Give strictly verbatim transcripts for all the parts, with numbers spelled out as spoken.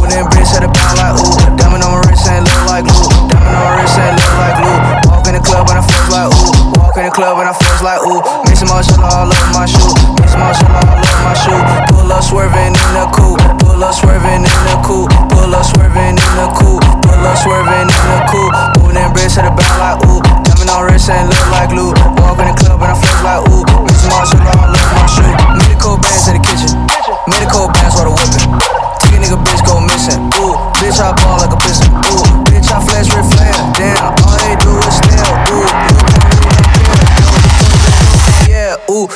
Moving in bricks at the pound like ooh. Diamond on my wrist ain't look like glue. Diamond on my wrist ain't look like glue. Walk in the club and I feel like ooh. Walk in the club and I feel like ooh. Mix some marshmallow all over my shoe. Mix some marshmallow all over my shoe. Pull up swerving in the coupe. Pull up swerving in the coupe. Pull up swerving in the coupe. Pull up swerving in the coupe. Moving in bricks at the pound like ooh. Diamond on my wrist ain't look like glue. Walk in the club and I feel like ooh. Mix some marshmallow all over my shoe. Medical bands in the kitchen. Medical bands while the whipping. Take a nigga bitch go missing. Ooh, bitch I ball like a piston. Ooh, bitch I flash red flare. Damn, all they do is stare. Ooh, yeah, ooh.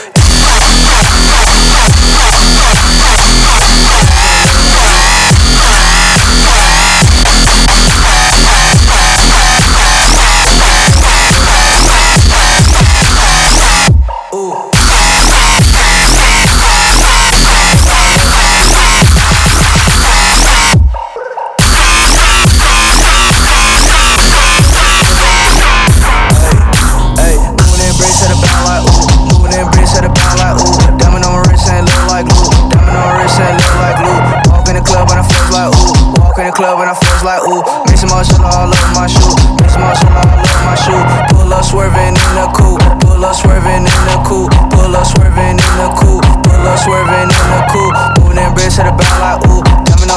Club and I feels like ooh. Mix some marshmallow all over my shoe. Mix some marshmallow all over my shoe. Pull up swerving in the coupe. Pull up swerving in the coupe. Pull up swerving in the coupe. Pull up swerving in the coupe. Moving in bricks at the back like ooh. Diamond